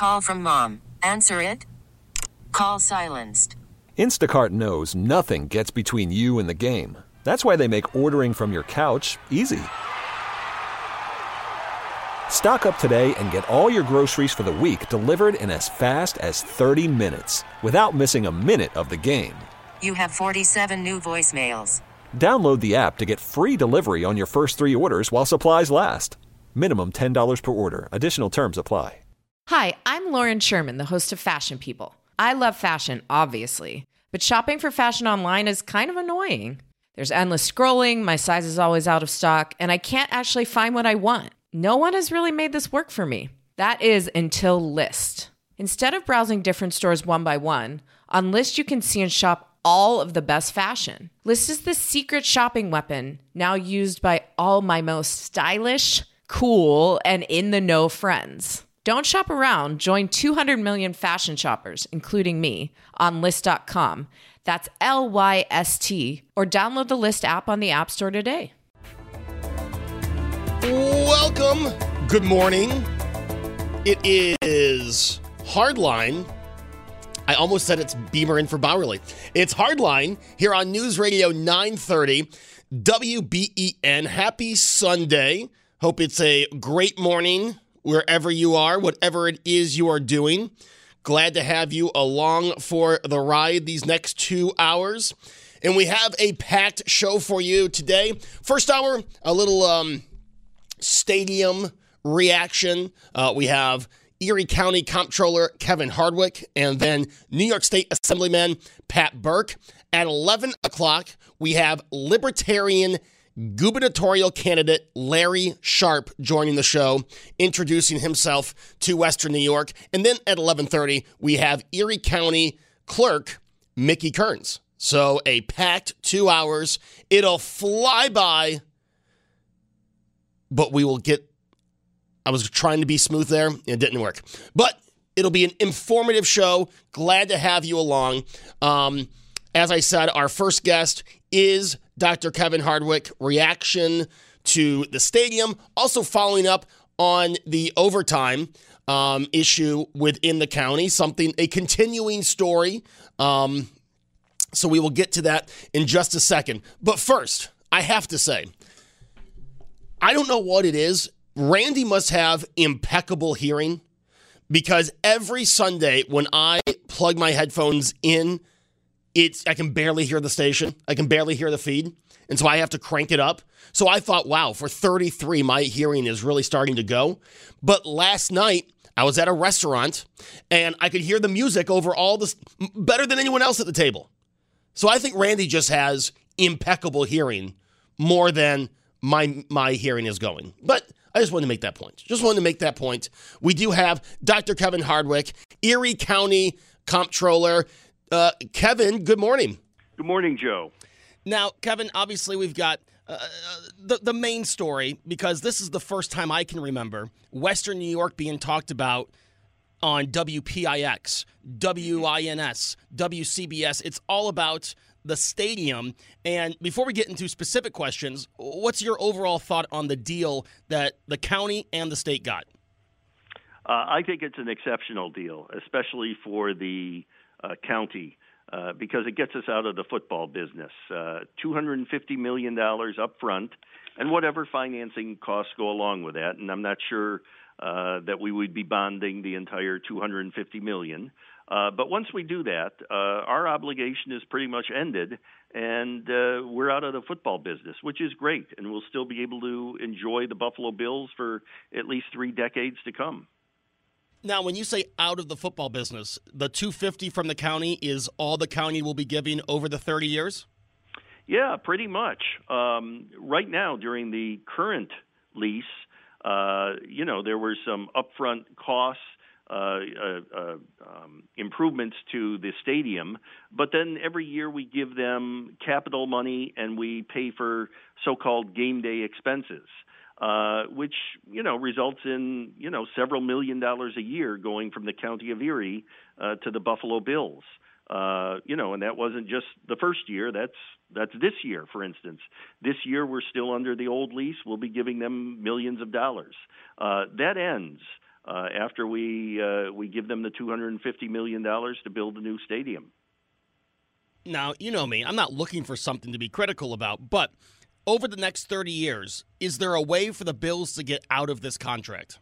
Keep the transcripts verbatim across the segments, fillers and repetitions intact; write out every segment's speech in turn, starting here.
Call from mom. Answer it. Call silenced. Instacart knows nothing gets between you and the game. That's why they make ordering from your couch easy. Stock up today and get all your groceries for the week delivered in as fast as thirty minutes without missing a minute of the game. You have forty-seven new voicemails. Download the app to get free delivery on your first three orders while supplies last. Minimum ten dollars per order. Additional terms apply. Hi, I'm Lauren Sherman, the host of Fashion People. I love fashion, obviously, but shopping for fashion online is kind of annoying. There's endless scrolling, my size is always out of stock, and I can't actually find what I want. No one has really made this work for me. That is until Lyst. Instead of browsing different stores one by one, on Lyst you can see and shop all of the best fashion. Lyst is the secret shopping weapon now used by all my most stylish, cool, and in-the-know friends. Don't shop around. Join two hundred million fashion shoppers, including me, on Lyst dot com. That's L Y S T, or download the Lyst app on the App Store today. Welcome. Good morning. It is Hardline. I almost said it's Beamer in for Bowerly. It's Hardline here on News Radio nine thirty W B E N. Happy Sunday. Hope it's a great morning wherever you are, whatever it is you are doing. Glad to have you along for the ride these next two hours. And we have a packed show for you today. First hour, a little um, stadium reaction. Uh, we have Erie County Comptroller Kevin Hardwick and then New York State Assemblyman Pat Burke. At eleven o'clock, we have Libertarian gubernatorial candidate Larry Sharp joining the show, introducing himself to Western New York. And then at eleven thirty, we have Erie County Clerk Mickey Kearns. So a packed two hours. It'll fly by, but we will get, I was trying to be smooth there. It didn't work. But it'll be an informative show. Glad to have you along. Um, as I said, our first guest is Doctor Kevin Hardwick. Reaction to the stadium. Also following up on the overtime um, issue within the county. Something, a continuing story. Um, so we will get to that in just a second. But first, I have to say, I don't know what it is. Randy must have impeccable hearing, because every Sunday when I plug my headphones in, it's I can barely hear the station. I can barely hear the feed. And so I have to crank it up. So I thought, wow, for thirty-three, my hearing is really starting to go. But last night, I was at a restaurant, and I could hear the music over all this better than anyone else at the table. So I think Randy just has impeccable hearing more than my my hearing is going. But I just wanted to make that point. Just wanted to make that point. We do have Doctor Kevin Hardwick, Erie County Comptroller. Uh, Kevin, good morning. Good morning, Joe. Now, Kevin, obviously we've got uh, the, the main story, because this is the first time I can remember Western New York being talked about on W P I X, W I N S, W C B S. It's all about the stadium. And before we get into specific questions, what's your overall thought on the deal that the county and the state got? Uh, I think it's an exceptional deal, especially for the uh, county, uh, because it gets us out of the football business. Uh, two hundred fifty million dollars up front, and whatever financing costs go along with that. And I'm not sure uh, that we would be bonding the entire two hundred fifty million dollars. Uh, but once we do that, uh, our obligation is pretty much ended, and uh, we're out of the football business, which is great, and we'll still be able to enjoy the Buffalo Bills for at least three decades to come. Now, when you say out of the football business, the two hundred fifty from the county is all the county will be giving over the thirty years? Yeah, pretty much. Um, right now, during the current lease, uh, you know, there were some upfront costs, Uh, uh, uh, um, improvements to the stadium, but then every year we give them capital money and we pay for so-called game day expenses, uh, which, you know, results in, you know, several million dollars a year going from the county of Erie uh, to the Buffalo Bills. Uh, you know, and that wasn't just the first year. That's that's this year, for instance. This year we're still under the old lease. We'll be giving them millions of dollars. Uh, that ends uh, after we uh, we give them the two hundred fifty million dollars to build a new stadium. Now, you know me, I'm not looking for something to be critical about, but over the next thirty years, is there a way for the Bills to get out of this contract?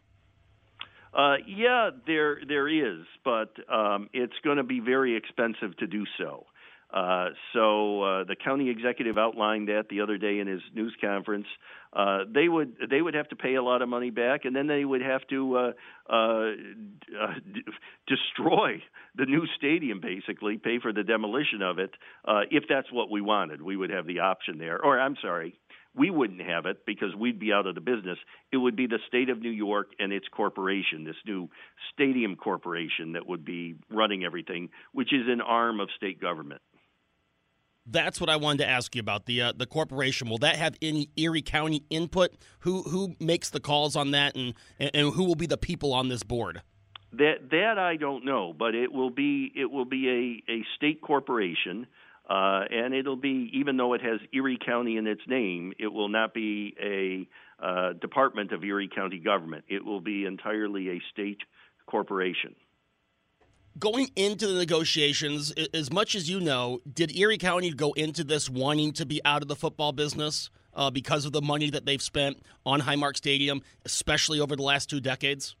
Uh, yeah, there there is, but um, it's going to be very expensive to do so. Uh, so uh, the county executive outlined that the other day in his news conference. Uh, they would they would have to pay a lot of money back, and then they would have to uh, uh, uh, d- destroy the new stadium, basically pay for the demolition of it. Uh, if that's what we wanted, we would have the option there. Or I'm sorry, we wouldn't have it because we'd be out of the business. It would be the state of New York and its corporation, this new stadium corporation that would be running everything, which is an arm of state government. That's what I wanted to ask you about, the uh, the corporation. Will that have any Erie County input? Who who makes the calls on that, and, and who will be the people on this board? That that I don't know, but it will be it will be a, a state corporation, uh, and it'll be, even though it has Erie County in its name, it will not be a uh, department of Erie County government. It will be entirely a state corporation. Going into the negotiations, as much as you know, did Erie County go into this wanting to be out of the football business uh, because of the money that they've spent on Highmark Stadium, especially over the last two decades?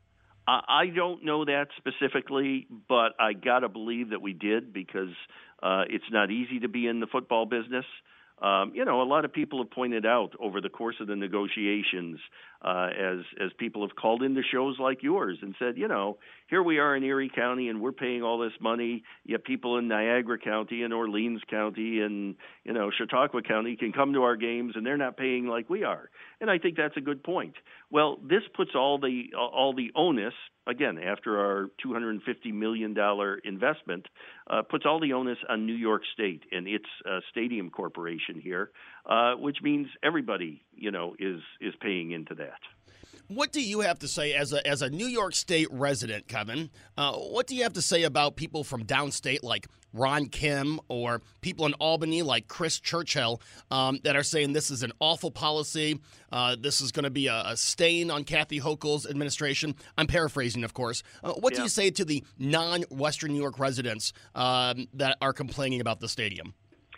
I don't know that specifically, but I got to believe that we did because uh, it's not easy to be in the football business. Um, you know, a lot of people have pointed out over the course of the negotiations, uh, as as people have called into shows like yours and said, you know, here we are in Erie County and we're paying all this money, yet people in Niagara County and Orleans County and, you know, Chautauqua County can come to our games and they're not paying like we are. And I think that's a good point. Well, this puts all the all the onus, again, after our two hundred fifty million dollars investment, uh, puts all the onus on New York State and its uh, stadium corporation here, uh, which means everybody, you know, is is paying into that. What do you have to say as a as a New York State resident, Kevin? Uh, what do you have to say about people from downstate like Ron Kim or people in Albany like Chris Churchill um, that are saying this is an awful policy, uh, this is going to be a, a stain on Kathy Hochul's administration? I'm paraphrasing, of course. Uh, what yeah. do you say to the non-Western New York residents um, that are complaining about the stadium?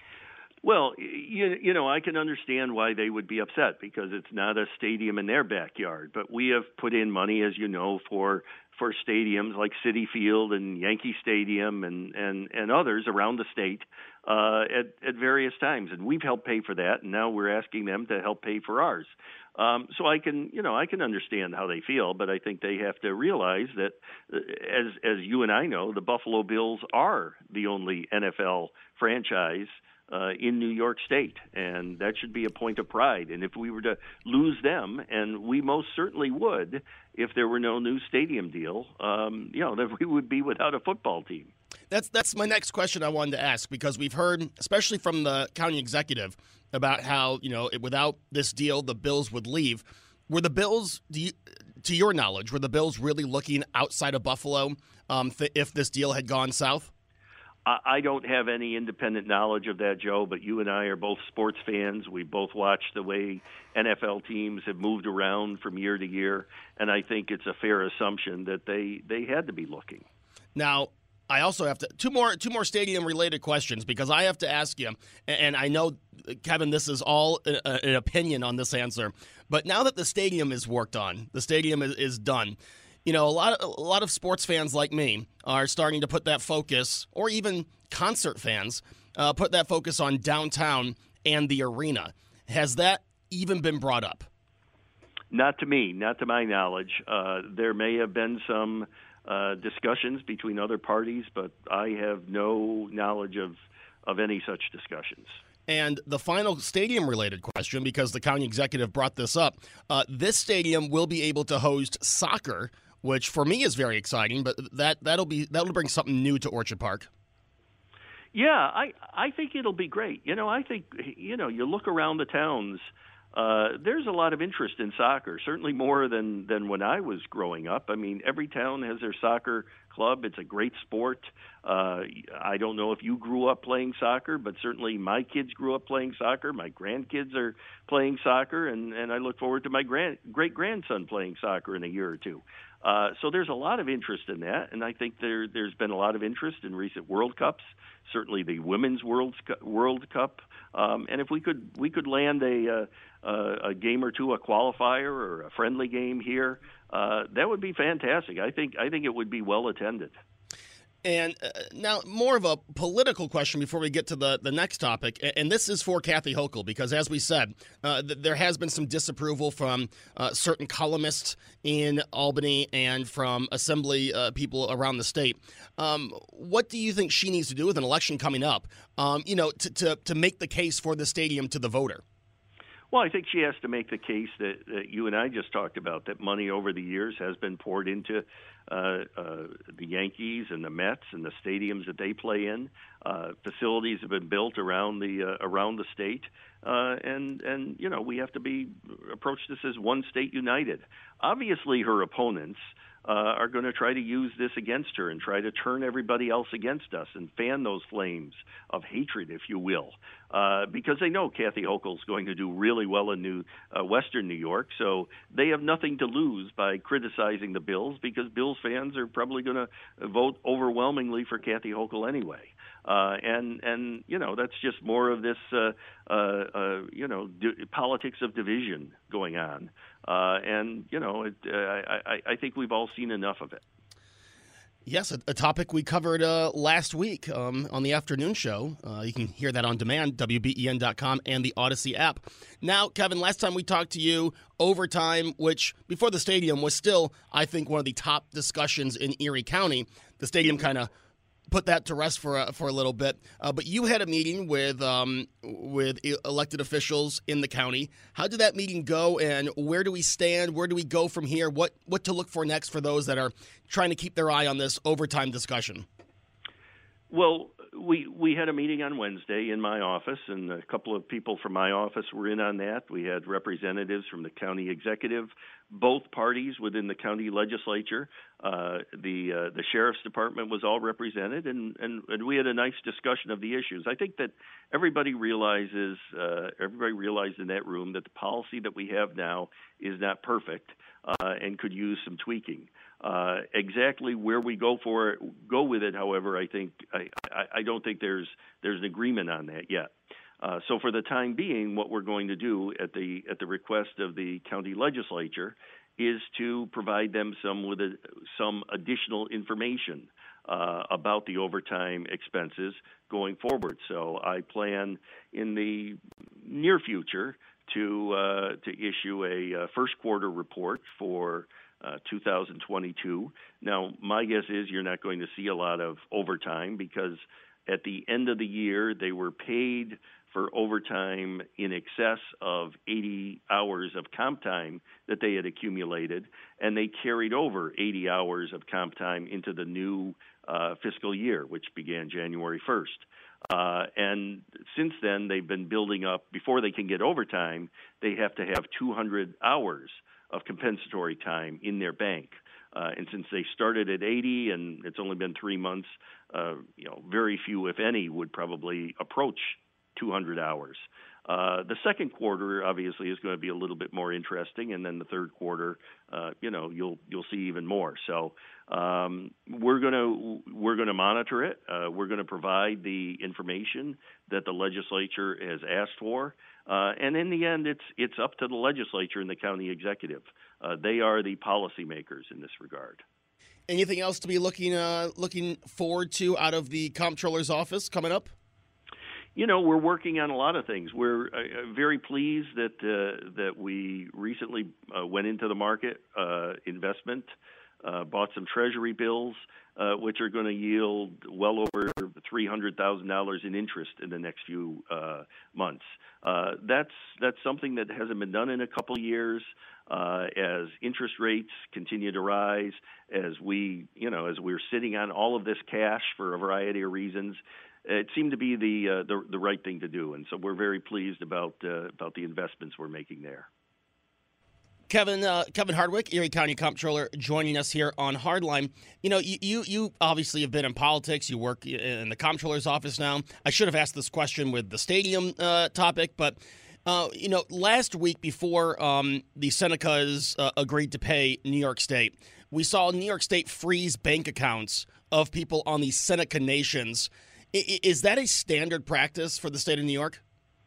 Well, you, you know, I can understand why they would be upset because it's not a stadium in their backyard. But we have put in money, as you know, for for stadiums like Citi Field and Yankee Stadium and, and, and others around the state uh, at, at various times. And we've helped pay for that, and now we're asking them to help pay for ours. Um, so I can, you know, I can understand how they feel, but I think they have to realize that, as as you and I know, the Buffalo Bills are the only N F L franchise Uh, in New York State, and that should be a point of pride. And if we were to lose them, and we most certainly would if there were no new stadium deal, um, you know, that we would be without a football team. That's that's my next question I wanted to ask, because we've heard, especially from the county executive, about how, you know, without this deal, the Bills would leave. Were the Bills, do you, to your knowledge, were the Bills really looking outside of Buffalo um, th- if this deal had gone south? I don't have any independent knowledge of that, Joe, but you and I are both sports fans. We both watch the way N F L teams have moved around from year to year, and I think it's a fair assumption that they, they had to be looking. Now, I also have to two more two more stadium related questions, because I have to ask you, and I know, Kevin, this is all an opinion on this answer, but now that the stadium is worked on, the stadium is, is done. You know, a lot of, a lot of sports fans like me are starting to put that focus, or even concert fans, uh, put that focus on downtown and the arena. Has that even been brought up? Not to me, not to my knowledge. Uh, there may have been some uh, discussions between other parties, but I have no knowledge of, of any such discussions. And the final stadium-related question, because the county executive brought this up, uh, this stadium will be able to host soccer, which for me is very exciting, but that, that'll be that'll bring something new to Orchard Park. Yeah, I I think it'll be great. You know, I think, you know, you look around the towns, uh, there's a lot of interest in soccer, certainly more than, than when I was growing up. I mean, every town has their soccer club. It's a great sport. Uh, I don't know if you grew up playing soccer, but certainly my kids grew up playing soccer. My grandkids are playing soccer, and, and I look forward to my grand great grandson playing soccer in a year or two. Uh, so there's a lot of interest in that, and I think there there's been a lot of interest in recent World Cups. Certainly the Women's World World Cup, um, and if we could we could land a, a a game or two, a qualifier or a friendly game here, uh, that would be fantastic. I think I think it would be well attended. And uh, now, more of a political question before we get to the, the next topic, and this is for Kathy Hochul, because as we said, uh, th- there has been some disapproval from uh, certain columnists in Albany and from Assembly uh, people around the state. Um, what do you think she needs to do with an election coming up, um, you know, to, to, to make the case for the stadium to the voter? Well, I think she has to make the case that, that you and I just talked about, that money over the years has been poured into uh, uh, the Yankees and the Mets and the stadiums that they play in. Uh, facilities have been built around the uh, around the state, uh, and and you know we have to be approach this as one state united. Obviously, her opponents Uh, are going to try to use this against her and try to turn everybody else against us and fan those flames of hatred, if you will, uh, because they know Kathy Hochul is going to do really well in New uh, Western New York, so they have nothing to lose by criticizing the Bills, because Bills fans are probably going to vote overwhelmingly for Kathy Hochul anyway. Uh, and, and, you know, that's just more of this, uh, uh, uh, you know, di- politics of division going on. Uh, and, you know, it, uh, I, I think we've all seen enough of it. Yes, a, a topic we covered uh, last week um, on the afternoon show. Uh, you can hear that on demand, W B E N dot com and the Odyssey app. Now, Kevin, last time we talked to you, overtime, which before the stadium was still, I think, one of the top discussions in Erie County. The stadium kind of put that to rest for a, for a little bit. Uh, but you had a meeting with um, with elected officials in the county. How did that meeting go, and where do we stand? Where do we go from here? What what to look for next for those that are trying to keep their eye on this overtime discussion? Well, we we had a meeting on Wednesday in my office, and a couple of people from my office were in on that. We had representatives from the county executive, both parties within the county legislature. Uh, the uh, the sheriff's department was all represented, and, and, and we had a nice discussion of the issues. I think that everybody realizes, uh, everybody realized in that room that the policy that we have now is not perfect uh, and could use some tweaking. Uh, exactly where we go for it, go with it, however, I think I, I, I don't think there's there's an agreement on that yet. Uh, so for the time being, what we're going to do at the at the request of the county legislature is to provide them some with a, some additional information uh, about the overtime expenses going forward. So I plan in the near future to uh, to issue a uh, first quarter report for Uh, two thousand twenty-two. Now, my guess is you're not going to see a lot of overtime, because at the end of the year, they were paid for overtime in excess of eighty hours of comp time that they had accumulated, and they carried over eighty hours of comp time into the new uh, fiscal year, which began January first. Uh, and since then, they've been building up. Before they can get overtime, they have to have two hundred hours of compensatory time in their bank. Uh, and since they started at eighty and it's only been three months, uh, you know, very few, if any, would probably approach two hundred hours. Uh, the second quarter, obviously, is going to be a little bit more interesting, and then the third quarter, uh, you know, you'll you'll see even more. So um, we're going to we're going to monitor it. Uh, we're going to provide the information that the legislature has asked for, uh, and in the end, it's it's up to the legislature and the county executive. Uh, they are the policymakers in this regard. Anything else to be looking uh, looking forward to out of the comptroller's office coming up? You know, we're working on a lot of things. We're uh, very pleased that uh, that we recently uh, went into the market, uh, investment, uh, bought some treasury bills, uh, which are going to yield well over three hundred thousand dollars in interest in the next few uh, months. Uh, that's that's something that hasn't been done in a couple of years. Uh, as interest rates continue to rise, as we, you know, as we're sitting on all of this cash for a variety of reasons, it seemed to be the, uh, the the right thing to do, and so we're very pleased about uh, about the investments we're making there. Kevin uh, Kevin Hardwick, Erie County Comptroller, joining us here on Hardline. You know, you, you you obviously have been in politics. You work in the Comptroller's office now. I should have asked this question with the stadium uh, topic, but uh, you know, last week before um, the Senecas uh, agreed to pay New York State, we saw New York State freeze bank accounts of people on the Seneca Nations. I- is that a standard practice for the state of New York?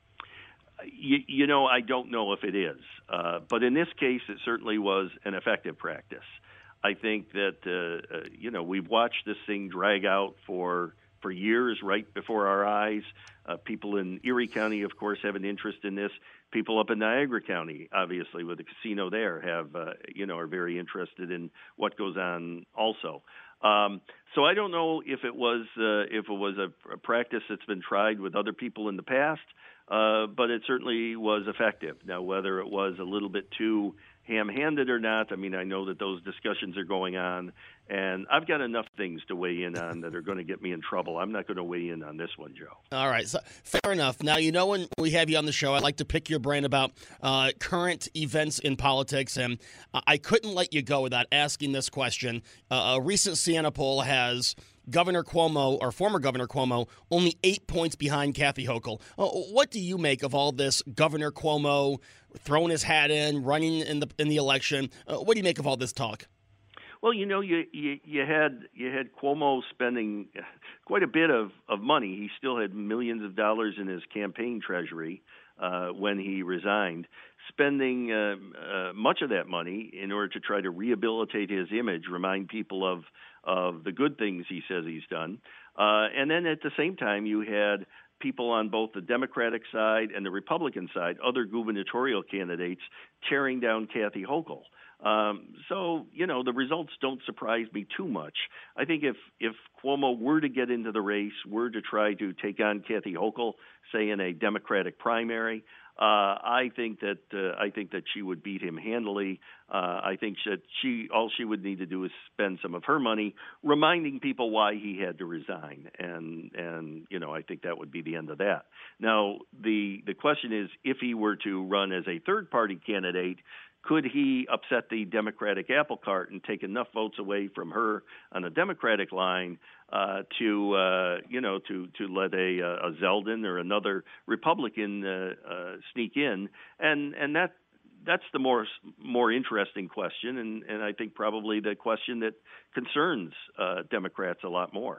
You, you know, I don't know if it is. Uh, but in this case, it certainly was an effective practice. I think that, uh, uh, you know, we've watched this thing drag out for for years right before our eyes. Uh, people in Erie County, of course, have an interest in this. People up in Niagara County, obviously, with the casino there, have, uh, you know, are very interested in what goes on also. Um, so I don't know if it was uh, if it was a, a practice that's been tried with other people in the past, uh, but it certainly was effective. Now, whether it was a little bit too ham-handed or not, I mean, I know that those discussions are going on, and I've got enough things to weigh in on that are going to get me in trouble. I'm not going to weigh in on this one, Joe. All right, so fair enough. Now, you know, when we have you on the show, I like to pick your brain about uh, current events in politics, and I couldn't let you go without asking this question. Uh, a recent Siena poll has Governor Cuomo, or former Governor Cuomo, only eight points behind Kathy Hochul. Uh, what do you make of all this Governor Cuomo throwing his hat in, running in the in the election? Uh, what do you make of all this talk? Well, you know, you, you you had you had Cuomo spending quite a bit of, of money. He still had millions of dollars in his campaign treasury uh, when he resigned, spending uh, uh, much of that money in order to try to rehabilitate his image, remind people of of the good things he says he's done. Uh, and then at the same time, you had people on both the Democratic side and the Republican side, other gubernatorial candidates, tearing down Kathy Hochul. Um, so, you know, the results don't surprise me too much. I think if, if Cuomo were to get into the race, were to try to take on Kathy Hochul, say in a Democratic primary, Uh, I think that uh, I think that she would beat him handily. Uh, I think that she all she would need to do is spend some of her money reminding people why he had to resign, and and you know I think that would be the end of that. Now the the question is, if he were to run as a third party candidate, could he upset the Democratic apple cart and take enough votes away from her on the Democratic line uh, to, uh, you know, to, to let a, a Zeldin or another Republican uh, uh, sneak in? And and that that's the more more interesting question, and, and I think probably the question that concerns uh, Democrats a lot more.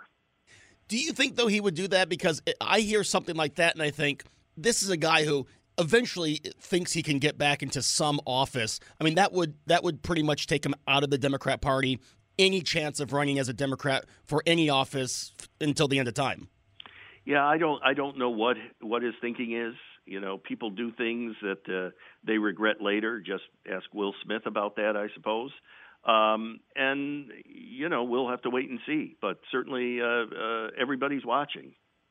Do you think, though, he would do that? Because I hear something like that, and I think this is a guy who eventually thinks he can get back into some office. I mean, that would that would pretty much take him out of the Democrat Party, any chance of running as a Democrat for any office until the end of time. Yeah, I don't I don't know what what his thinking is. You know, people do things that uh, they regret later. Just ask Will Smith about that, I suppose. Um, and, you know, we'll have to wait and see. But certainly uh, uh, everybody's watching.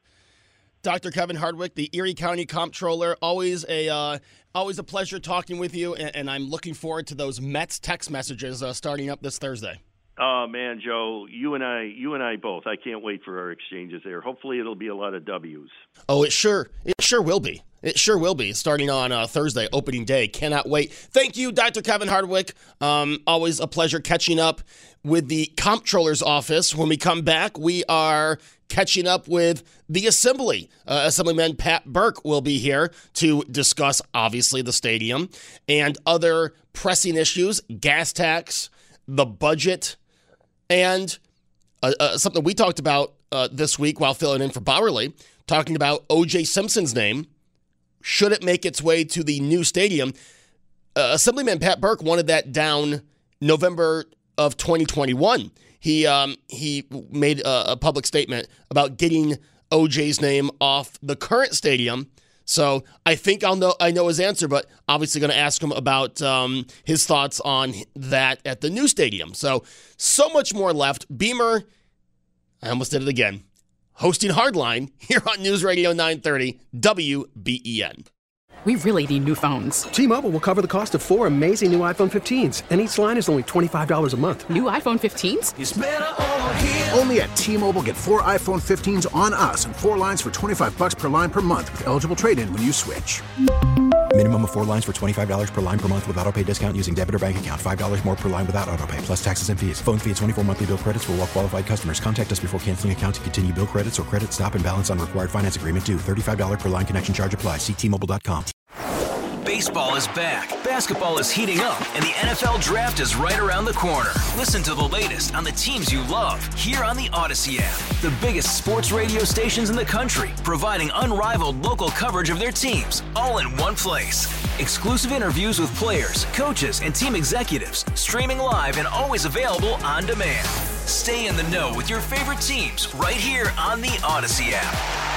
Doctor Kevin Hardwick, the Erie County Comptroller, always a uh, always a pleasure talking with you, and, and I'm looking forward to those Mets text messages uh, starting up this Thursday. Oh man, Joe, you and I, you and I both. I can't wait for our exchanges there. Hopefully, it'll be a lot of W's. Oh, it sure, it sure will be. It sure will be. Starting on uh, Thursday, opening day. Cannot wait. Thank you, Doctor Kevin Hardwick. Um, always a pleasure catching up with the Comptroller's office. When we come back, we are catching up with the Assembly. Uh, Assemblyman Pat Burke will be here to discuss, obviously, the stadium and other pressing issues, gas tax, the budget, and uh, uh, something we talked about uh, this week while filling in for Bowerly, talking about O J Simpson's name. Should it make its way to the new stadium? Uh, Assemblyman Pat Burke wanted that down November of twenty twenty-one. He um, he made a, a public statement about getting O J's name off the current stadium. So I think I'll know I know his answer, but obviously going to ask him about um, his thoughts on that at the new stadium. So so much more left. Beamer, I almost did it again. Hosting Hardline here on News Radio nine thirty W B E N. We really need new phones. T-Mobile will cover the cost of four amazing new iPhone fifteens, and each line is only twenty-five dollars a month. New iPhone fifteens? It's better over here. Only at T-Mobile, get four iPhone fifteens on us and four lines for twenty-five dollars per line per month with eligible trade-in when you switch. Minimum of four lines for twenty-five dollars per line per month with autopay discount using debit or bank account. five dollars more per line without autopay, plus taxes and fees. Phone fee at twenty-four monthly bill credits for well-qualified customers. Contact us before canceling account to continue bill credits or credit stop and balance on required finance agreement due. thirty-five dollars per line connection charge applies. See T Mobile dot com. Baseball is back, basketball is heating up, and the N F L Draft is right around the corner. Listen to the latest on the teams you love here on the Odyssey app. The biggest sports radio stations in the country, providing unrivaled local coverage of their teams, all in one place. Exclusive interviews with players, coaches, and team executives, streaming live and always available on demand. Stay in the know with your favorite teams right here on the Odyssey app.